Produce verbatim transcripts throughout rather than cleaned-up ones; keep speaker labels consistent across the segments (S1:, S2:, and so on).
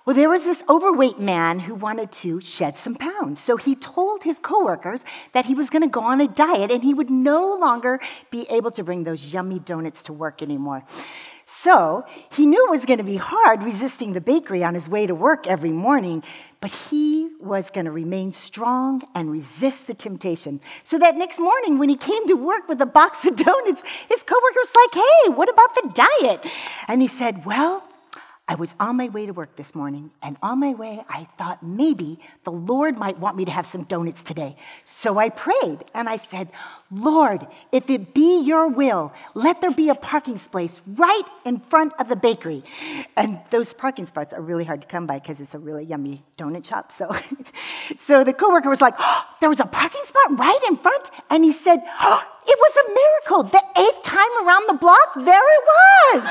S1: Well, there was this overweight man who wanted to shed some pounds. So he told his coworkers that he was going to go on a diet and he would no longer be able to bring those yummy donuts to work anymore. So he knew it was going to be hard resisting the bakery on his way to work every morning, but he was going to remain strong and resist the temptation. So that next morning when he came to work with a box of donuts, his coworker was like, "Hey, what about the diet?" And he said, "Well, I was on my way to work this morning, and on my way, I thought maybe the Lord might want me to have some donuts today. So I prayed, and I said, 'Lord, if it be your will, let there be a parking space right in front of the bakery.'" And those parking spots are really hard to come by because it's a really yummy donut shop. So, so the coworker was like, "Oh, there was a parking spot right in front?" And he said, "Oh, it was a miracle. The eighth time around the block, there it was."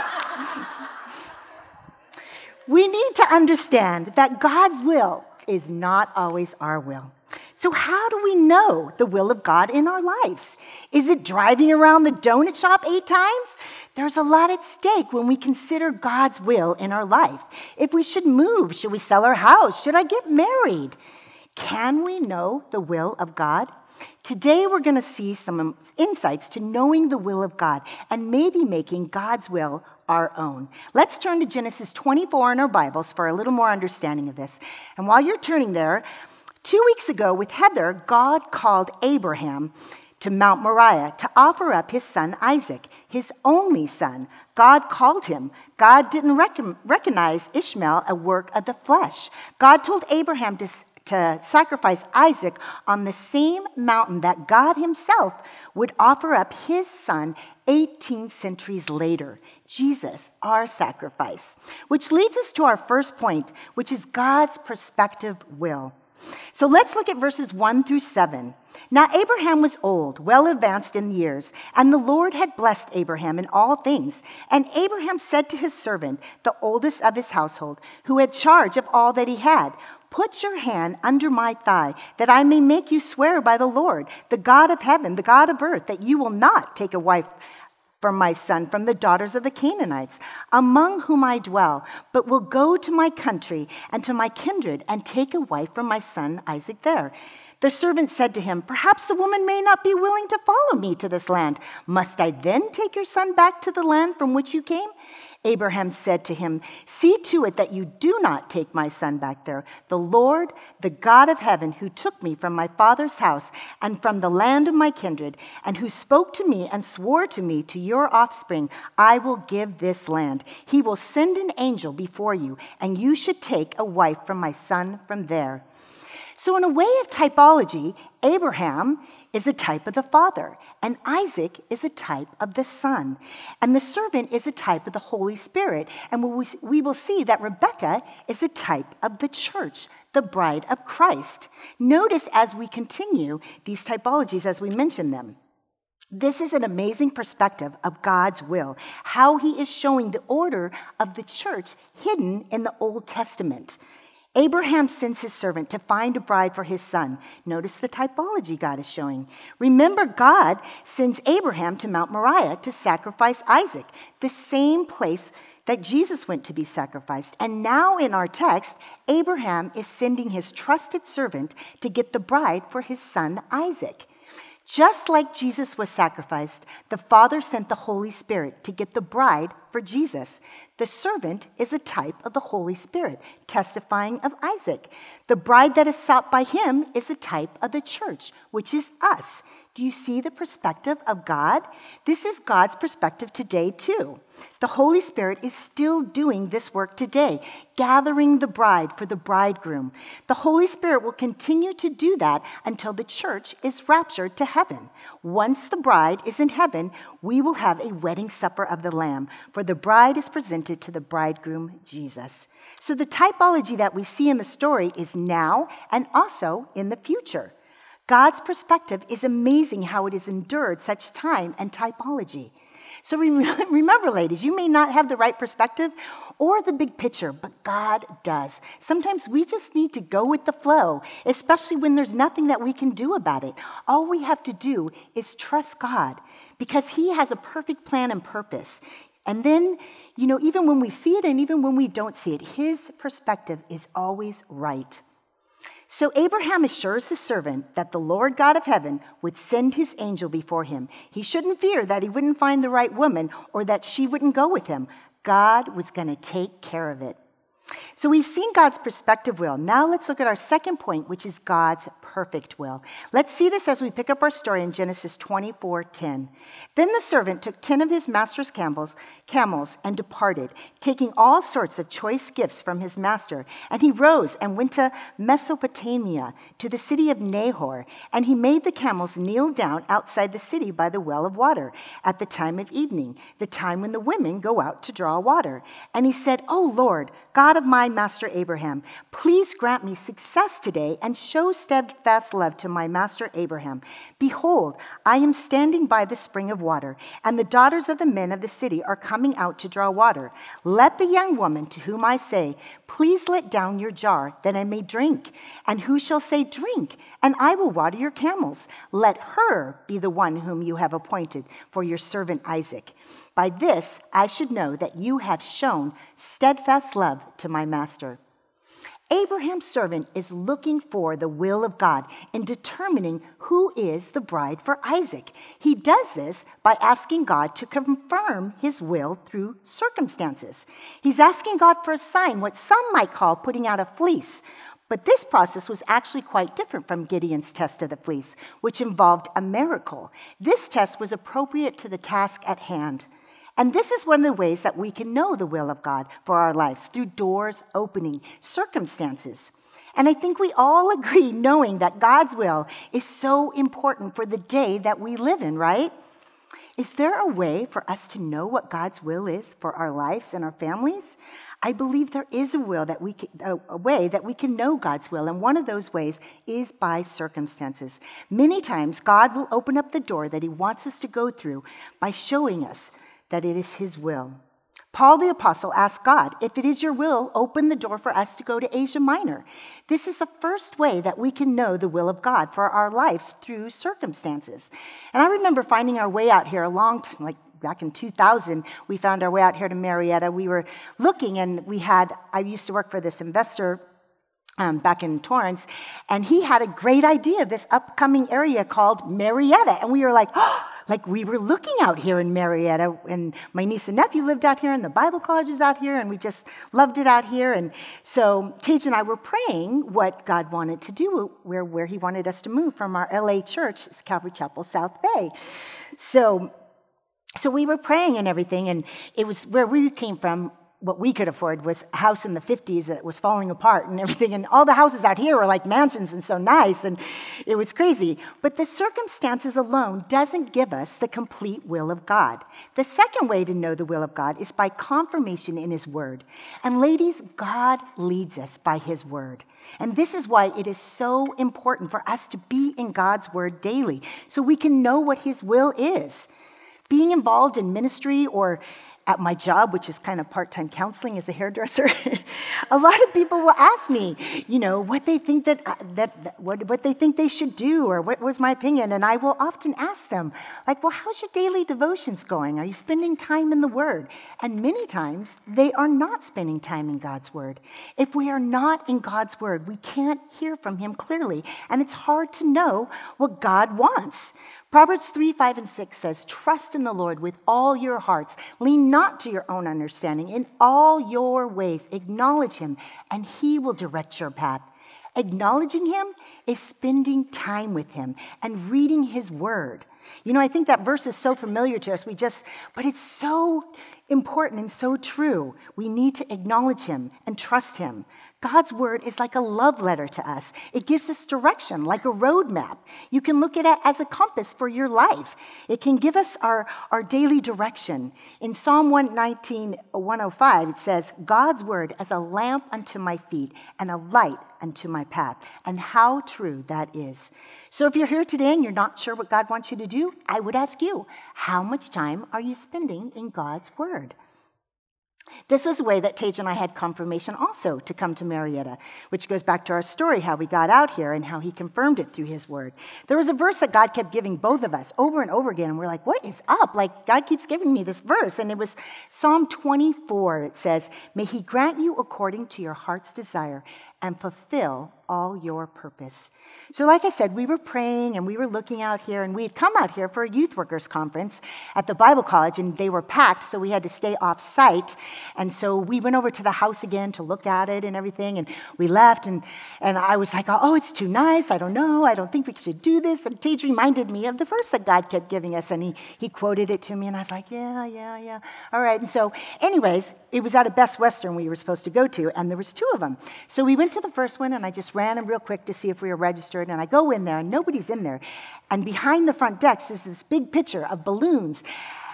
S1: We need to understand that God's will is not always our will. So how do we know the will of God in our lives? Is it driving around the donut shop eight times? There's a lot at stake when we consider God's will in our life. If we should move, should we sell our house? Should I get married? Can we know the will of God? Today we're going to see some insights to knowing the will of God and maybe making God's will our own. Let's turn to Genesis twenty-four in our Bibles for a little more understanding of this. And while you're turning there, two weeks ago with Heather, God called Abraham to Mount Moriah to offer up his son Isaac, his only son. God called him. God didn't rec- recognize Ishmael a work of the flesh. God told Abraham to to sacrifice Isaac on the same mountain that God himself would offer up his son eighteen centuries later, Jesus, our sacrifice. Which leads us to our first point, which is God's prospective will. So let's look at verses one through seven. Now Abraham was old, well advanced in years, and the Lord had blessed Abraham in all things. And Abraham said to his servant, the oldest of his household, who had charge of all that he had, "Put your hand under my thigh, that I may make you swear by the Lord, the God of heaven, the God of earth, that you will not take a wife from my son from the daughters of the Canaanites, among whom I dwell, but will go to my country and to my kindred and take a wife from my son Isaac there." The servant said to him, "Perhaps the woman may not be willing to follow me to this land. Must I then take your son back to the land from which you came?" Abraham said to him, "See to it that you do not take my son back there. The Lord, the God of heaven, who took me from my father's house and from the land of my kindred, and who spoke to me and swore to me, to your offspring, I will give this land. He will send an angel before you, and you should take a wife from my son from there." So in a way of typology, Abraham is a type of the Father, and Isaac is a type of the Son, and the servant is a type of the Holy Spirit, and we will see that Rebecca is a type of the church, the bride of Christ. Notice as we continue these typologies as we mention them. This is an amazing perspective of God's will, how he is showing the order of the church hidden in the Old Testament. Abraham sends his servant to find a bride for his son. Notice the typology God is showing. Remember, God sends Abraham to Mount Moriah to sacrifice Isaac, the same place that Jesus went to be sacrificed. And now in our text, Abraham is sending his trusted servant to get the bride for his son Isaac. Just like Jesus was sacrificed, the Father sent the Holy Spirit to get the bride for Jesus. The servant is a type of the Holy Spirit, testifying of Isaac. The bride that is sought by him is a type of the church, which is us. Do you see the perspective of God? This is God's perspective today, too. The Holy Spirit is still doing this work today, gathering the bride for the bridegroom. The Holy Spirit will continue to do that until the church is raptured to heaven. Once the bride is in heaven, we will have a wedding supper of the Lamb, for the bride is presented to the bridegroom, Jesus. So the typology that we see in the story is now and also in the future. God's perspective is amazing how it has endured such time and typology. So remember, ladies, you may not have the right perspective or the big picture, but God does. Sometimes we just need to go with the flow, especially when there's nothing that we can do about it. All we have to do is trust God, because he has a perfect plan and purpose And then, you know, even when we see it and even when we don't see it, his perspective is always right. So Abraham assures his servant that the Lord God of heaven would send his angel before him. He shouldn't fear that he wouldn't find the right woman or that she wouldn't go with him. God was going to take care of it. So we've seen God's perspective will. Now let's look at our second point, which is God's perfect will. Let's see this as we pick up our story in Genesis twenty-four ten. Then the servant took ten of his master's camels, camels and departed, taking all sorts of choice gifts from his master. And he rose and went to Mesopotamia, to the city of Nahor. And he made the camels kneel down outside the city by the well of water at the time of evening, the time when the women go out to draw water. And he said, O Lord, God of my master Abraham, please grant me success today and show steadfast love to my master Abraham. Behold, I am standing by the spring of water, and the daughters of the men of the city are coming out to draw water. Let the young woman to whom I say, please let down your jar, that I may drink. And who shall say, drink, and I will water your camels. Let her be the one whom you have appointed for your servant Isaac. By this I should know that you have shown steadfast love to my master. Abraham's servant is looking for the will of God in determining who is the bride for Isaac. He does this by asking God to confirm his will through circumstances. He's asking God for a sign, what some might call putting out a fleece. But this process was actually quite different from Gideon's test of the fleece, which involved a miracle. This test was appropriate to the task at hand. And this is one of the ways that we can know the will of God for our lives, through doors opening, circumstances. And I think we all agree knowing that God's will is so important for the day that we live in, right? Is there a way for us to know what God's will is for our lives and our families? I believe there is a will that we can, a way that we can know God's will, and one of those ways is by circumstances. Many times, God will open up the door that he wants us to go through by showing us that it is his will. Paul the Apostle asked God, if it is your will, open the door for us to go to Asia Minor. This is the first way that we can know the will of God for our lives, through circumstances. And I remember finding our way out here a long time, like back in two thousand, we found our way out here to Marietta. We were looking, and we had, I used to work for this investor Um, back in Torrance, and he had a great idea, this upcoming area called Marietta. And we were like, oh, like we were looking out here in Marietta, and my niece and nephew lived out here, and the Bible college was out here, and we just loved it out here. And so Tage and I were praying what God wanted to do, where, where he wanted us to move from our L A church, Calvary Chapel, South Bay. So, so we were praying and everything, and it was where we came from. What we could afford was a house in the fifties that was falling apart and everything. And all the houses out here were like mansions and so nice. And it was crazy. But the circumstances alone doesn't give us the complete will of God. The second way to know the will of God is by confirmation in his word. And ladies, God leads us by his word. And this is why it is so important for us to be in God's word daily, so we can know what his will is. Being involved in ministry or at my job, which is kind of part-time counseling as a hairdresser, a lot of people will ask me, you know, what they think that, that, that what, what they think they should do, or what was my opinion. And I will often ask them, like, well, how's your daily devotions going? Are you spending time in the Word? And many times they are not spending time in God's Word. If we are not in God's Word, we can't hear from him clearly, and it's hard to know what God wants. Proverbs three, five, and six says, trust in the Lord with all your hearts. Lean not to your own understanding. In all your ways, acknowledge him, and he will direct your path. Acknowledging him is spending time with him and reading his word. You know, I think that verse is so familiar to us. We just, but it's so important and so true. We need to acknowledge him and trust him. God's word is like a love letter to us. It gives us direction, like a roadmap. You can look at it as a compass for your life. It can give us our, our daily direction. In Psalm one nineteen, one oh five, it says, God's word as a lamp unto my feet and a light unto my path. And how true that is. So if you're here today and you're not sure what God wants you to do, I would ask you, how much time are you spending in God's word? This was a way that Tage and I had confirmation also to come to Marietta, which goes back to our story, how we got out here and how he confirmed it through his word. There was a verse that God kept giving both of us over and over again, and we're like, what is up? Like, God keeps giving me this verse. And it was Psalm twenty-four. It says, may he grant you according to your heart's desire and fulfill all your purpose. So like I said, we were praying and we were looking out here, and we had come out here for a youth workers conference at the Bible college, and they were packed, so we had to stay off site. And so we went over to the house again to look at it and everything, and we left, and, and I was like, oh, it's too nice. I don't know. I don't think we should do this. And Tage reminded me of the verse that God kept giving us, and he, he quoted it to me, and I was like, yeah, yeah, yeah. All right. And so anyways, it was at a Best Western we were supposed to go to, and there was two of them. So we went to the first one, and I just ran them real quick to see if we were registered, and I go in there, and nobody's in there. And behind the front desk is this big picture of balloons,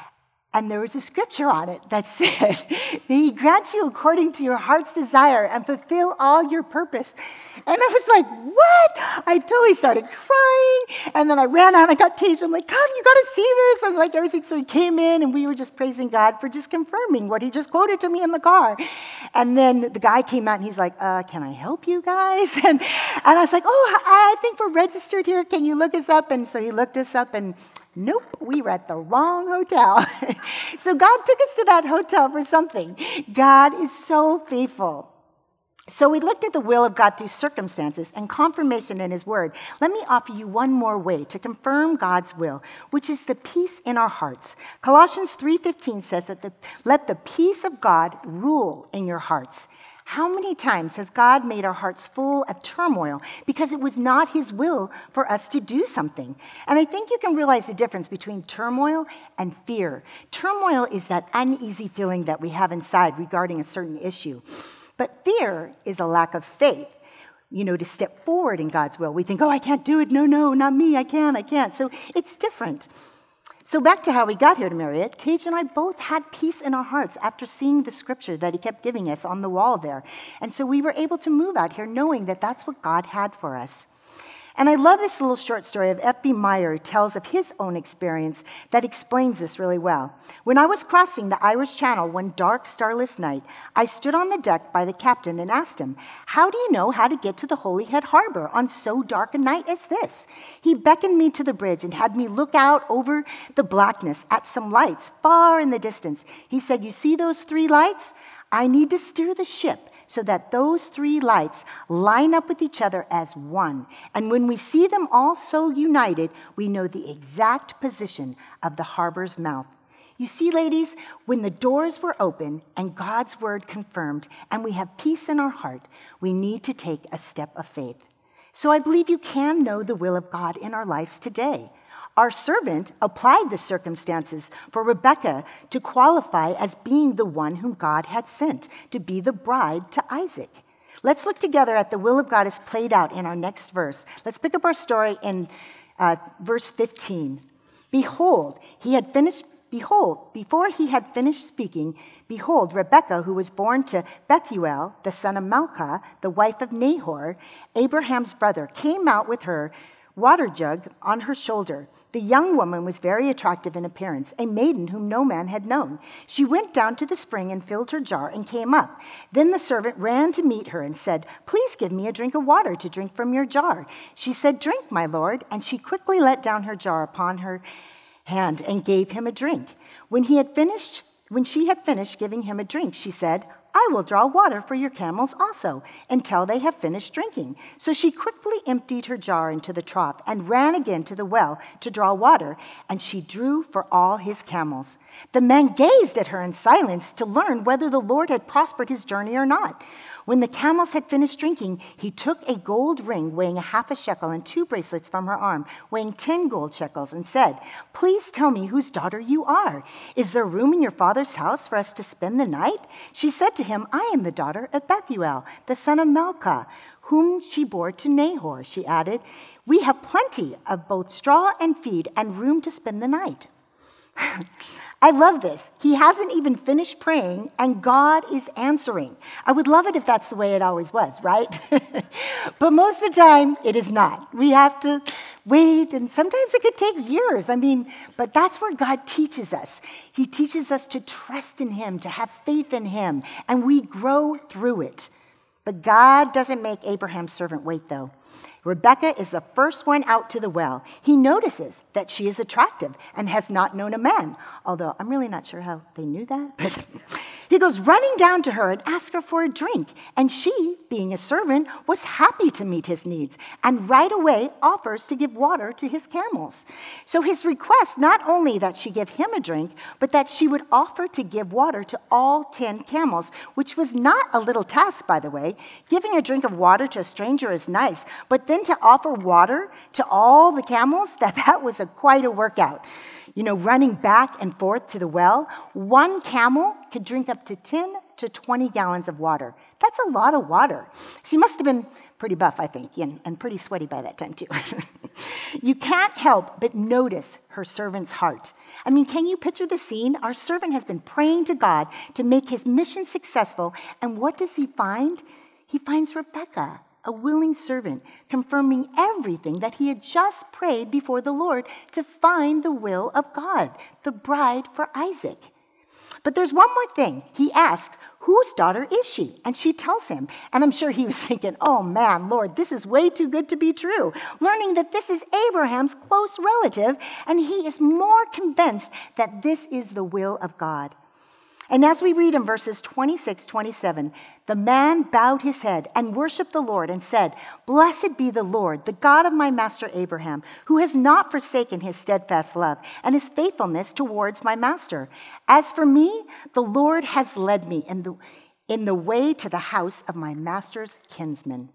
S1: and there was a scripture on it that said, he grants you according to your heart's desire and fulfill all your purpose. And I was like, what? I totally started crying, and then I ran out and I got Tage. I'm like, come, you got to see this. And like everything, so he came in, and we were just praising God for just confirming what he just quoted to me in the car. And then the guy came out, and he's like, uh, can I help you guys? And, and I was like, oh, I think we're registered here. Can you look us up? And so he looked us up, and nope, we were at the wrong hotel. So God took us to that hotel for something. God is so faithful. So we looked at the will of God through circumstances and confirmation in his word. Let me offer you one more way to confirm God's will, which is the peace in our hearts. Colossians three fifteen says that the, let the peace of God rule in your hearts. How many times has God made our hearts full of turmoil because it was not his will for us to do something? And I think you can realize the difference between turmoil and fear. Turmoil is that uneasy feeling that we have inside regarding a certain issue. But fear is a lack of faith, you know, to step forward in God's will. We think, oh, I can't do it. No, no, not me. I can't, I can't. So it's different. So back to how we got here to Marietta, Tage and I both had peace in our hearts after seeing the scripture that he kept giving us on the wall there. And so we were able to move out here knowing that that's what God had for us. And I love this little short story of F B Meyer, who tells of his own experience that explains this really well. When I was crossing the Irish Channel one dark, starless night, I stood on the deck by the captain and asked him, how do you know how to get to the Holyhead Harbor on so dark a night as this? He beckoned me to the bridge and had me look out over the blackness at some lights far in the distance. He said, you see those three lights? I need to steer the ship so that those three lights line up with each other as one. And when we see them all so united, we know the exact position of the harbor's mouth. You see, ladies, when the doors were open and God's word confirmed and we have peace in our heart, we need to take a step of faith. So I believe you can know the will of God in our lives today. Our servant applied the circumstances for Rebekah to qualify as being the one whom God had sent to be the bride to Isaac. Let's look together at the will of God as played out in our next verse. Let's pick up our story in uh, verse fifteen. Behold, he had finished, behold, before he had finished speaking, behold, Rebekah, who was born to Bethuel, the son of Milcah, the wife of Nahor, Abraham's brother, came out with her water jug on her shoulder. The young woman was very attractive in appearance, a maiden whom no man had known. She went down to the spring and filled her jar and came up. Then the servant ran to meet her and said, please give me a drink of water to drink from your jar. She said, drink, my lord. And she quickly let down her jar upon her hand and gave him a drink. When he had finished, when she had finished giving him a drink, she said, I will draw water for your camels also, until they have finished drinking. So she quickly emptied her jar into the trough and ran again to the well to draw water, and she drew for all his camels. The man gazed at her in silence to learn whether the Lord had prospered his journey or not. When the camels had finished drinking, he took a gold ring weighing a half a shekel and two bracelets from her arm, weighing ten gold shekels, and said, please tell me whose daughter you are. Is there room in your father's house for us to spend the night? She said to him, I am the daughter of Bethuel, the son of Milcah, whom she bore to Nahor. She added, we have plenty of both straw and feed and room to spend the night. I love this. He hasn't even finished praying, and God is answering. I would love it if that's the way it always was, right? But most of the time, it is not. We have to wait, and sometimes it could take years. I mean, but that's where God teaches us. He teaches us to trust in him, to have faith in him, and we grow through it. But God doesn't make Abraham's servant wait, though. Rebekah is the first one out to the well. He notices that she is attractive and has not known a man, although I'm really not sure how they knew that. But he goes running down to her and asks her for a drink. And she, being a servant, was happy to meet his needs and right away offers to give water to his camels. So his request, not only that she give him a drink, but that she would offer to give water to all ten camels, which was not a little task, by the way. Giving a drink of water to a stranger is nice, but then to offer water to all the camels, that, that was a, quite a workout. You know, running back and forth to the well, one camel could drink up to ten to twenty gallons of water. That's a lot of water. She must have been pretty buff, I think, and, and pretty sweaty by that time, too. You can't help but notice her servant's heart. I mean, can you picture the scene? Our servant has been praying to God to make his mission successful, and what does he find? He finds Rebekah, a willing servant, confirming everything that he had just prayed before the Lord to find the will of God, the bride for Isaac. But there's one more thing. He asks, whose daughter is she? And she tells him. And I'm sure he was thinking, oh man, Lord, this is way too good to be true. Learning that this is Abraham's close relative, and he is more convinced that this is the will of God. And as we read in verses twenty-six, twenty-seven, the man bowed his head and worshiped the Lord and said, "Blessed be the Lord, the God of my master Abraham, who has not forsaken his steadfast love and his faithfulness towards my master. As for me, the Lord has led me in the, in the way to the house of my master's kinsman."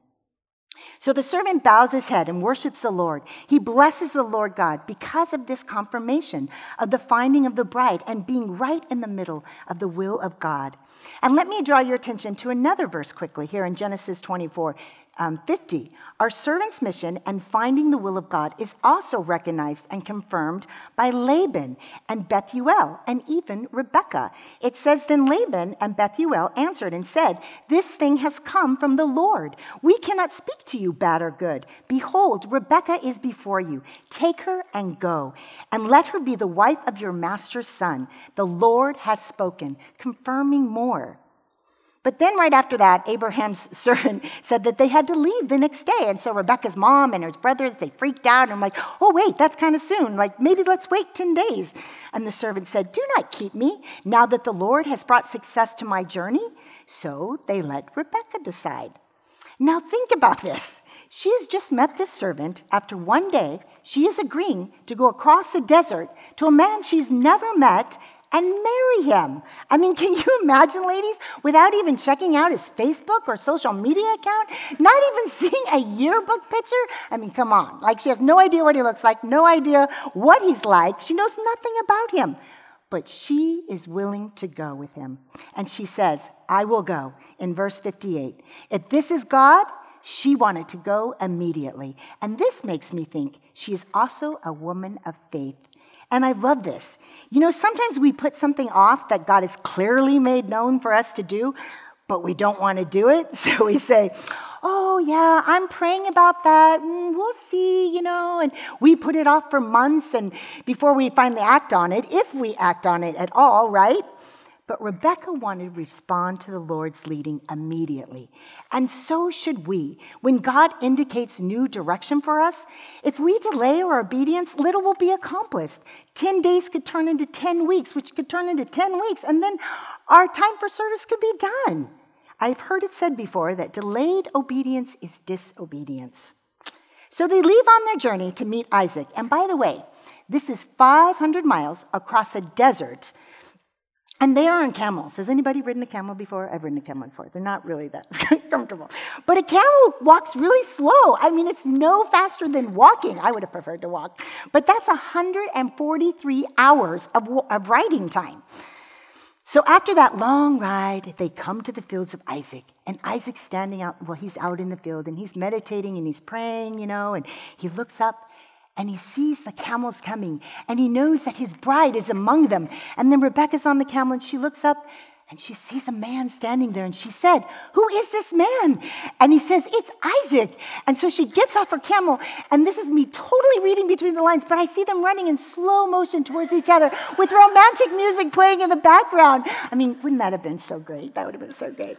S1: So the servant bows his head and worships the Lord. He blesses the Lord God because of this confirmation of the finding of the bride and being right in the middle of the will of God. And let me draw your attention to another verse quickly here in Genesis twenty-four, um, fifty. Our servant's mission and finding the will of God is also recognized and confirmed by Laban and Bethuel and even Rebekah. It says, "Then Laban and Bethuel answered and said, 'This thing has come from the Lord. We cannot speak to you bad or good. Behold, Rebekah is before you. Take her and go, and let her be the wife of your master's son. The Lord has spoken,' confirming more. But then right after that, Abraham's servant said that they had to leave the next day. And so Rebekah's mom and her brothers, they freaked out. And I'm like, oh, wait, that's kind of soon. Like, maybe let's wait ten days. And the servant said, "Do not keep me now that the Lord has brought success to my journey." So they let Rebekah decide. Now think about this. She has just met this servant. After one day, she is agreeing to go across the desert to a man she's never met and marry him. I mean, can you imagine, ladies, without even checking out his Facebook or social media account, not even seeing a yearbook picture? I mean, come on. Like, she has no idea what he looks like, no idea what he's like. She knows nothing about him. But she is willing to go with him. And she says, "I will go," in verse fifty-eight. If this is God, she wanted to go immediately. And this makes me think she is also a woman of faith. And I love this. You know, sometimes we put something off that God has clearly made known for us to do, but we don't want to do it. So we say, oh, yeah, I'm praying about that. Mm, we'll see, you know. And we put it off for months and before we finally act on it, if we act on it at all, right? But Rebekah wanted to respond to the Lord's leading immediately. And so should we. When God indicates new direction for us, if we delay our obedience, little will be accomplished. Ten days could turn into ten weeks, which could turn into ten weeks, and then our time for service could be done. I've heard it said before that delayed obedience is disobedience. So they leave on their journey to meet Isaac. And by the way, this is five hundred miles across a desert. And they are on camels. Has anybody ridden a camel before? I've ridden a camel before. They're not really that comfortable. But a camel walks really slow. I mean, it's no faster than walking. I would have preferred to walk. But that's one hundred forty-three hours of, of riding time. So after that long ride, they come to the fields of Isaac. And Isaac's standing out. Well, he's out in the field, and he's meditating, and he's praying, you know, and he looks up. And he sees the camels coming, and he knows that his bride is among them. And then Rebekah's on the camel, and she looks up, And she sees a man standing there, and she said, "Who is this man?" And he says, "It's Isaac." And so she gets off her camel, and this is me totally reading between the lines, but I see them running in slow motion towards each other with romantic music playing in the background. I mean, wouldn't that have been so great? That would have been so great.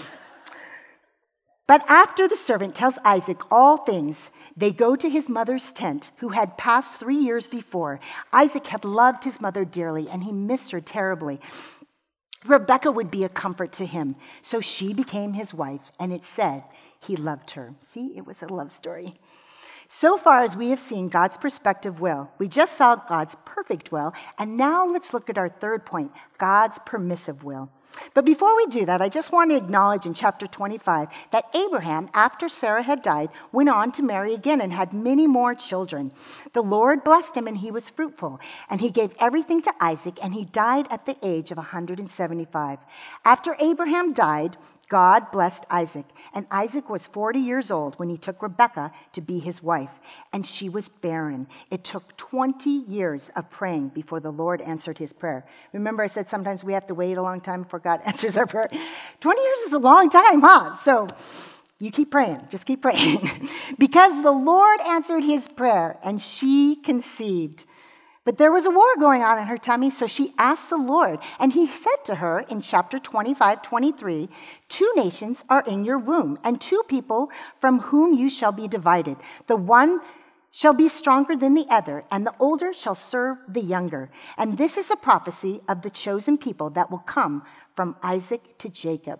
S1: But after the servant tells Isaac all things, they go to his mother's tent, who had passed three years before. Isaac had loved his mother dearly, and he missed her terribly. Rebekah would be a comfort to him, so she became his wife, and it said he loved her. See, it was a love story. So far as we have seen God's perspective will, we just saw God's perfect will, and now let's look at our third point, God's permissive will. But before we do that, I just want to acknowledge in chapter twenty-five that Abraham, after Sarah had died, went on to marry again and had many more children. The Lord blessed him, and he was fruitful, and he gave everything to Isaac, and he died at the age of one hundred seventy-five. After Abraham died, God blessed Isaac, and Isaac was forty years old when he took Rebekah to be his wife, and she was barren. It took twenty years of praying before the Lord answered his prayer. Remember I said sometimes we have to wait a long time before God answers our prayer? twenty years is a long time, huh? So you keep praying, just keep praying. Because the Lord answered his prayer, and she conceived. But there was a war going on in her tummy, so she asked the Lord. And he said to her in chapter twenty-five, twenty-three, "Two nations are in your womb, and two people from whom you shall be divided. The one shall be stronger than the other, and the older shall serve the younger. And this is a prophecy of the chosen people that will come from Isaac to Jacob."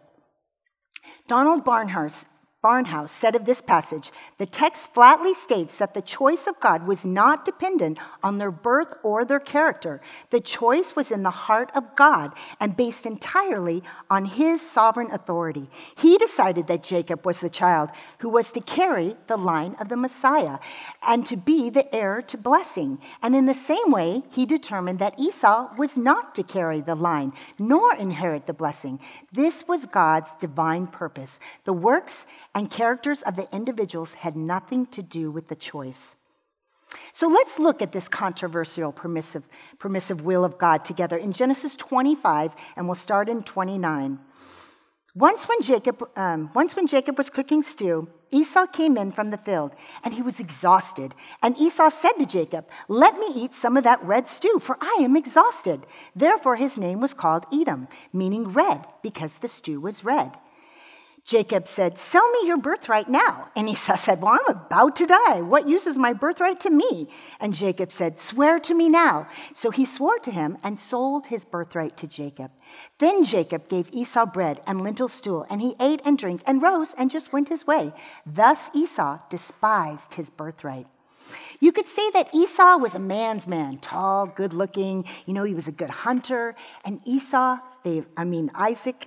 S1: Donald Barnhouse Barnhouse said of this passage, "The text flatly states that the choice of God was not dependent on their birth or their character. The choice was in the heart of God and based entirely on his sovereign authority. He decided that Jacob was the child who was to carry the line of the Messiah and to be the heir to blessing. And in the same way, he determined that Esau was not to carry the line nor inherit the blessing. This was God's divine purpose. The works and characters of the individuals had nothing to do with the choice." So let's look at this controversial permissive, permissive will of God together in Genesis twenty-five, and we'll start in twenty-nine. Once when Jacob, um, once when Jacob was cooking stew, Esau came in from the field, and he was exhausted. And Esau said to Jacob, "Let me eat some of that red stew, for I am exhausted." Therefore his name was called Edom, meaning red, because the stew was red. Jacob said, "Sell me your birthright now." And Esau said, "Well, I'm about to die. What use is my birthright to me?" And Jacob said, "Swear to me now." So he swore to him and sold his birthright to Jacob. Then Jacob gave Esau bread and lentil stew, and he ate and drank and rose and just went his way. Thus Esau despised his birthright. You could say that Esau was a man's man, tall, good-looking. You know, he was a good hunter. And Esau, they, I mean, Isaac,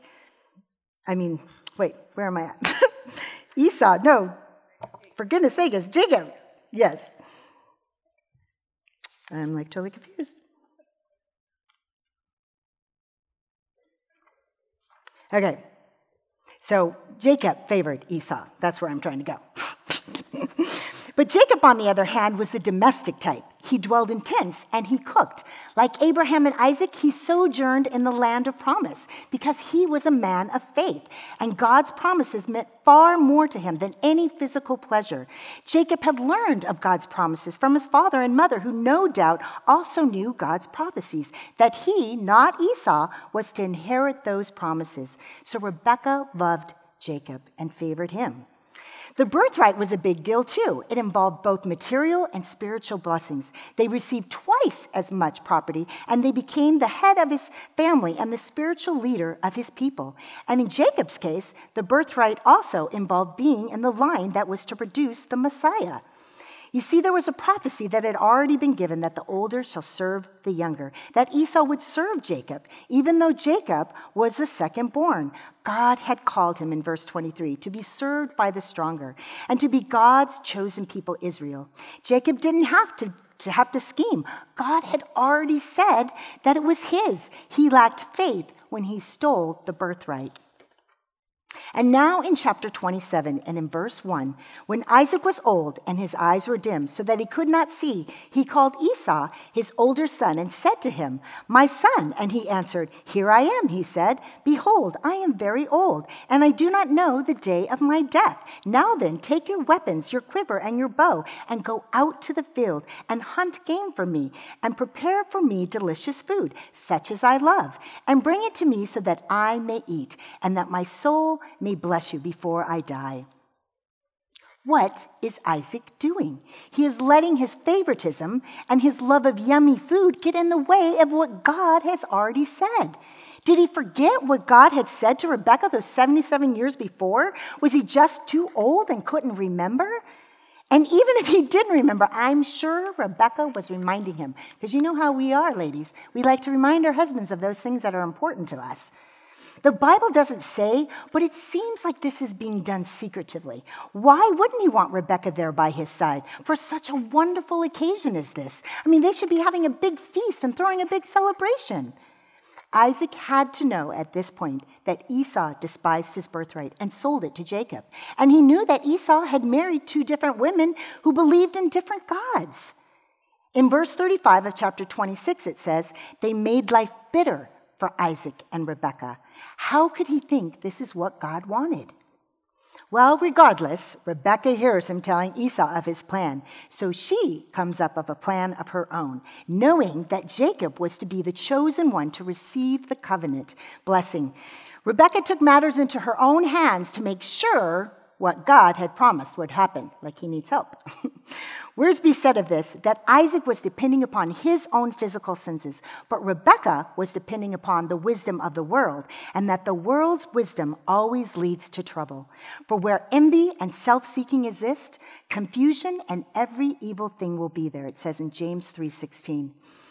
S1: I mean, wait, where am I at? Esau, no, for goodness sake, it's Jacob. Yes. I'm like totally confused. Okay, so Jacob favored Esau. That's where I'm trying to go. But Jacob, on the other hand, was the domestic type. He dwelled in tents and he cooked. Like Abraham and Isaac, he sojourned in the land of promise because he was a man of faith, and God's promises meant far more to him than any physical pleasure. Jacob had learned of God's promises from his father and mother, who no doubt also knew God's prophecies, that he, not Esau, was to inherit those promises. So Rebekah loved Jacob and favored him. The birthright was a big deal, too. It involved both material and spiritual blessings. They received twice as much property, and they became the head of his family and the spiritual leader of his people. And in Jacob's case, the birthright also involved being in the line that was to produce the Messiah. You see, there was a prophecy that had already been given that the older shall serve the younger, that Esau would serve Jacob, even though Jacob was the second born. God had called him in verse twenty-three to be served by the stronger and to be God's chosen people, Israel. Jacob didn't have to, to have to scheme. God had already said that it was his. He lacked faith when he stole the birthright. And now in chapter twenty-seven and in verse one, when Isaac was old and his eyes were dim so that he could not see, he called Esau, his older son, and said to him, "My son." And he answered, "Here I am," he said. "Behold, I am very old, and I do not know the day of my death. Now then, take your weapons, your quiver and your bow, and go out to the field and hunt game for me, and prepare for me delicious food, such as I love, and bring it to me so that I may eat, and that my soul may bless you before I die." What is Isaac doing? He is letting his favoritism and his love of yummy food get in the way of what God has already said. Did he forget what God had said to Rebekah those seventy-seven years before? Was he just too old and couldn't remember? And even if he didn't remember, I'm sure Rebekah was reminding him. Because you know how we are, ladies. We like to remind our husbands of those things that are important to us. The Bible doesn't say, but it seems like this is being done secretively. Why wouldn't he want Rebekah there by his side for such a wonderful occasion as this? I mean, they should be having a big feast and throwing a big celebration. Isaac had to know at this point that Esau despised his birthright and sold it to Jacob. And he knew that Esau had married two different women who believed in different gods. In verse thirty-five of chapter twenty-six, it says, "They made life bitter for Isaac and Rebekah." How could he think this is what God wanted? Well, regardless, Rebekah hears him telling Esau of his plan, so she comes up with a plan of her own, knowing that Jacob was to be the chosen one to receive the covenant blessing. Rebekah took matters into her own hands to make sure what God had promised would happen, like he needs help. Worsby said of this that Isaac was depending upon his own physical senses, but Rebekah was depending upon the wisdom of the world, and that the world's wisdom always leads to trouble. For where envy and self-seeking exist, confusion and every evil thing will be there, it says in James three sixteen.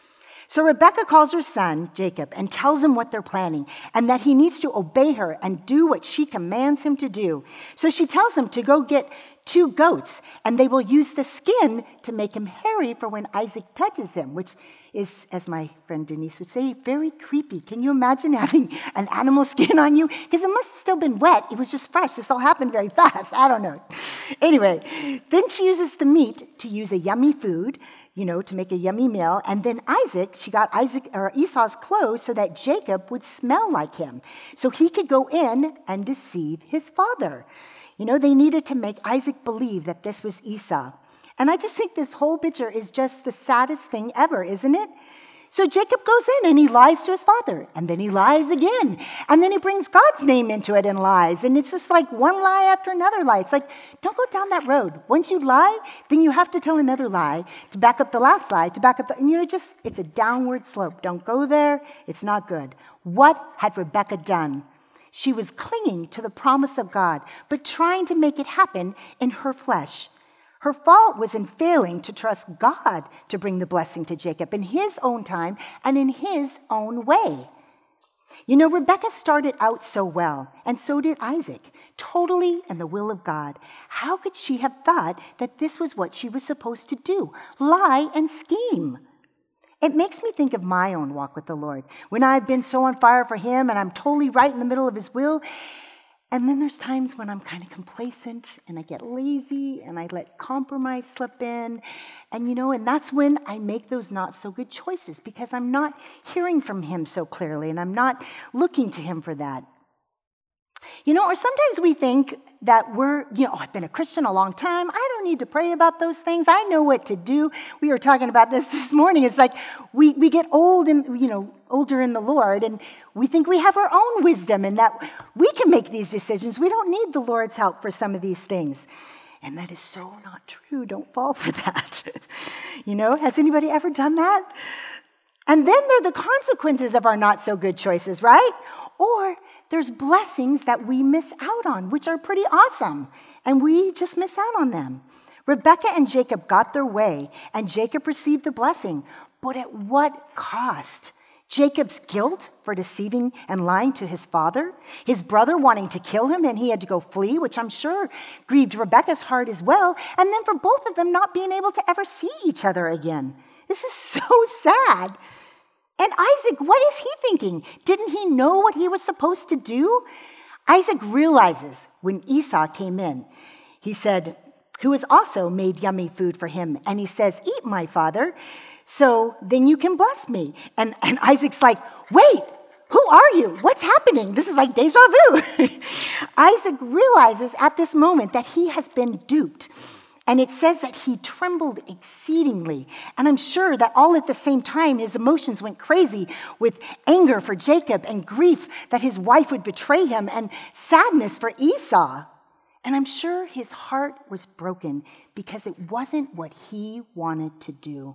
S1: So Rebekah calls her son, Jacob, and tells him what they're planning, and that he needs to obey her and do what she commands him to do. So she tells him to go get two goats, and they will use the skin to make him hairy for when Isaac touches him, which is, as my friend Denise would say, very creepy. Can you imagine having an animal skin on you? Because it must have still been wet. It was just fresh. This all happened very fast. I don't know. Anyway, then she uses the meat to use a yummy food, you know, to make a yummy meal. And then Isaac, she got Isaac or Esau's clothes so that Jacob would smell like him, so he could go in and deceive his father. You know, they needed to make Isaac believe that this was Esau. And I just think this whole picture is just the saddest thing ever, isn't it? So Jacob goes in and he lies to his father, and then he lies again, and then he brings God's name into it and lies, and it's just like one lie after another lie. It's like, don't go down that road. Once you lie, then you have to tell another lie to back up the last lie, to back up the, and you know, just, it's a downward slope. Don't go there. It's not good. What had Rebekah done? She was clinging to the promise of God, but trying to make it happen in her flesh. Her fault was in failing to trust God to bring the blessing to Jacob in his own time and in his own way. You know, Rebekah started out so well, and so did Isaac, totally in the will of God. How could she have thought that this was what she was supposed to do? Lie and scheme. It makes me think of my own walk with the Lord, when I've been so on fire for him and I'm totally right in the middle of his will. And then there's times when I'm kind of complacent and I get lazy and I let compromise slip in. And, you know, and that's when I make those not so good choices because I'm not hearing from him so clearly and I'm not looking to him for that. You know, or sometimes we think that we're, you know, oh, I've been a Christian a long time. I don't need to pray about those things. I know what to do. We were talking about this this morning. It's like we, we get old and, you know, older in the Lord, and we think we have our own wisdom and that we can make these decisions. We don't need the Lord's help for some of these things. And that is so not true. Don't fall for that. You know, has anybody ever done that? And then there are the consequences of our not so good choices, right? Or there's blessings that we miss out on, which are pretty awesome, and we just miss out on them. Rebekah and Jacob got their way, and Jacob received the blessing, but at what cost? Jacob's guilt for deceiving and lying to his father, his brother wanting to kill him, and he had to go flee, which I'm sure grieved Rebekah's heart as well, and then for both of them not being able to ever see each other again. This is so sad. And Isaac, what is he thinking? Didn't he know what he was supposed to do? Isaac realizes when Esau came in, he said, who has also made yummy food for him. And he says, eat, my father, so then you can bless me. And, and Isaac's like, wait, who are you? What's happening? This is like deja vu. Isaac realizes at this moment that he has been duped. And it says that he trembled exceedingly. And I'm sure that all at the same time, his emotions went crazy with anger for Jacob and grief that his wife would betray him and sadness for Esau. And I'm sure his heart was broken because it wasn't what he wanted to do.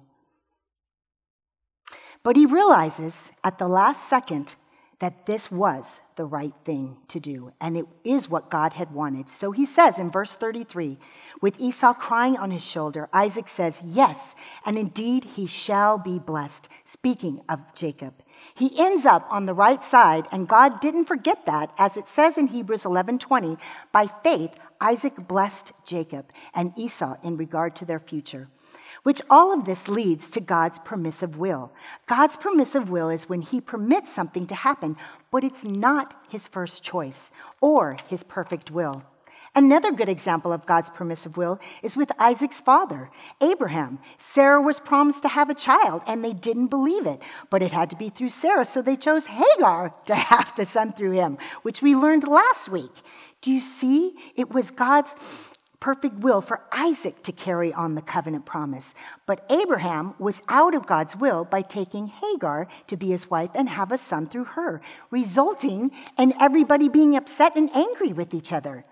S1: But he realizes at the last second that this was the right thing to do, and it is what God had wanted. So he says in verse thirty-three, with Esau crying on his shoulder, Isaac says, yes, and indeed he shall be blessed, speaking of Jacob. He ends up on the right side, and God didn't forget that, as it says in Hebrews eleven twenty, by faith Isaac blessed Jacob and Esau in regard to their future. Which all of this leads to God's permissive will. God's permissive will is when he permits something to happen, but it's not his first choice or his perfect will. Another good example of God's permissive will is with Isaac's father, Abraham. Sarah was promised to have a child, and they didn't believe it, but it had to be through Sarah, so they chose Hagar to have the son through him, which we learned last week. Do you see? It was God's perfect will for Isaac to carry on the covenant promise. But Abraham was out of God's will by taking Hagar to be his wife and have a son through her, resulting in everybody being upset and angry with each other.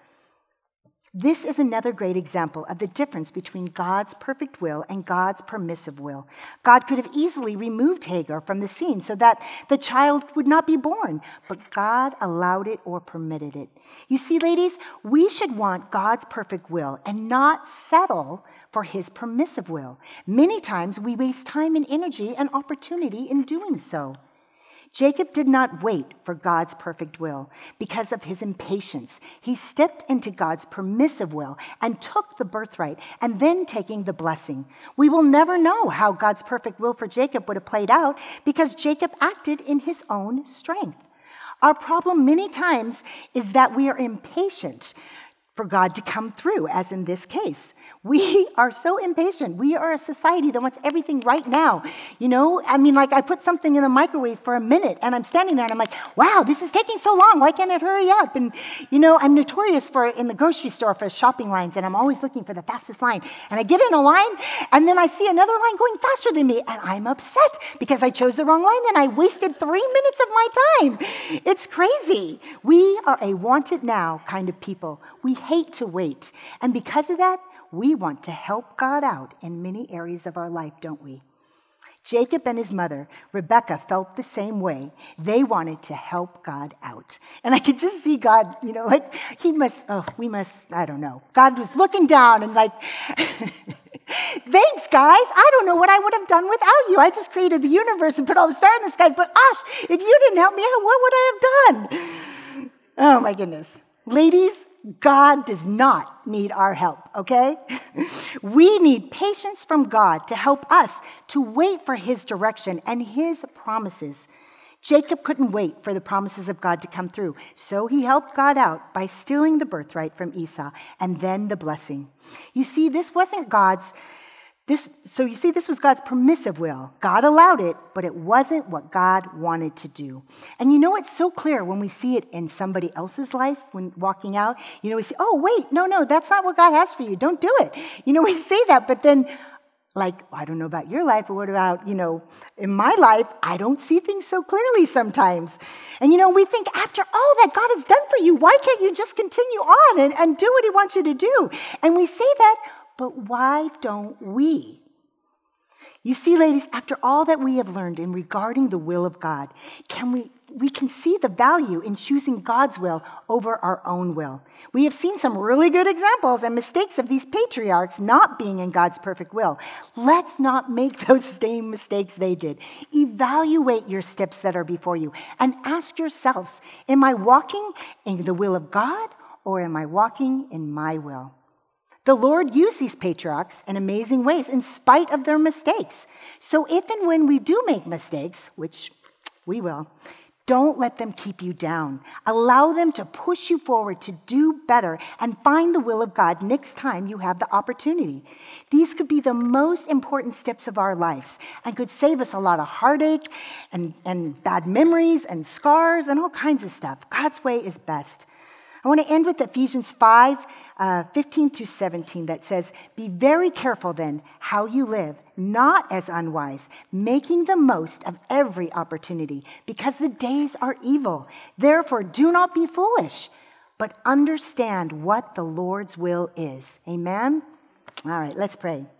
S1: This is another great example of the difference between God's perfect will and God's permissive will. God could have easily removed Hagar from the scene so that the child would not be born, but God allowed it or permitted it. You see, ladies, we should want God's perfect will and not settle for his permissive will. Many times we waste time and energy and opportunity in doing so. Jacob did not wait for God's perfect will because of his impatience. He stepped into God's permissive will and took the birthright and then taking the blessing. We will never know how God's perfect will for Jacob would have played out because Jacob acted in his own strength. Our problem many times is that we are impatient for God to come through, as in this case. We are so impatient. We are a society that wants everything right now. You know, I mean, like I put something in the microwave for a minute and I'm standing there and I'm like, wow, this is taking so long. Why can't it hurry up? And, you know, I'm notorious for in the grocery store for shopping lines, and I'm always looking for the fastest line. And I get in a line and then I see another line going faster than me, and I'm upset because I chose the wrong line and I wasted three minutes of my time. It's crazy. We are a want it now kind of people. We hate to wait. And because of that, we want to help God out in many areas of our life, don't we? Jacob and his mother, Rebekah, felt the same way. They wanted to help God out. And I could just see God, you know, like he must, oh, we must, I don't know. God was looking down and like, thanks, guys. I don't know what I would have done without you. I just created the universe and put all the stars in the skies. But gosh, if you didn't help me out, what would I have done? Oh, my goodness. Ladies, God does not need our help, okay? We need patience from God to help us to wait for his direction and his promises. Jacob couldn't wait for the promises of God to come through, so he helped God out by stealing the birthright from Esau and then the blessing. You see, this wasn't God's This, so you see, this was God's permissive will. God allowed it, but it wasn't what God wanted to do. And you know, it's so clear when we see it in somebody else's life, when walking out, you know, we say, oh, wait, no, no, that's not what God has for you. Don't do it. You know, we say that, but then, like, I don't know about your life, but what about, you know, in my life, I don't see things so clearly sometimes. And, you know, we think after all that God has done for you, why can't you just continue on and, and do what he wants you to do? And we say that, but why don't we? You see, ladies, after all that we have learned in regarding the will of God, can we, we can see the value in choosing God's will over our own will. We have seen some really good examples and mistakes of these patriarchs not being in God's perfect will. Let's not make those same mistakes they did. Evaluate your steps that are before you and ask yourselves, am I walking in the will of God or am I walking in my will? The Lord used these patriarchs in amazing ways in spite of their mistakes. So if and when we do make mistakes, which we will, Don't let them keep you down. Allow them to push you forward to do better and find the will of God next time you have the opportunity. These could be the most important steps of our lives and could save us a lot of heartache and, and bad memories and scars and all kinds of stuff. God's way is best. I want to end with Ephesians five, uh, fifteen through seventeen that says, "Be very careful then how you live, not as unwise, making the most of every opportunity, because the days are evil. Therefore, do not be foolish, but understand what the Lord's will is." Amen? All right, let's pray.